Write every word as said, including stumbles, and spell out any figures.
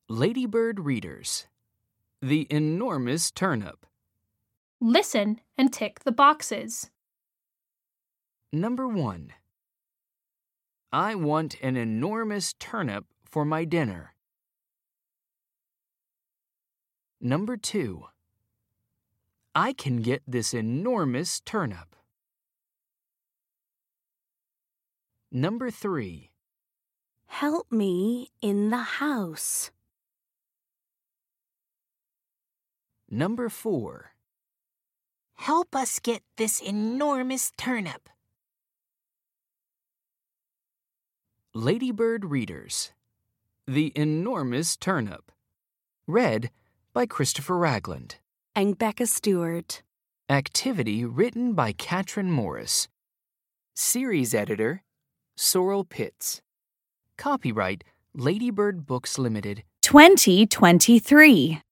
Ladybird Readers: The Enormous Turnip. Listen and tick the boxes. Number one. I want an enormous turnip for my dinner. Number two. I can get this enormous turnip. Number three. Help me in the house. Number four. Help us get this enormous turnip. Ladybird Readers: The Enormous Turnip. Read by Christopher Ragland. And Becca Stewart. Activity written by Katrin Morris. Series editor, Sorrel Pitts. Copyright, Ladybird Books Limited. twenty twenty-three.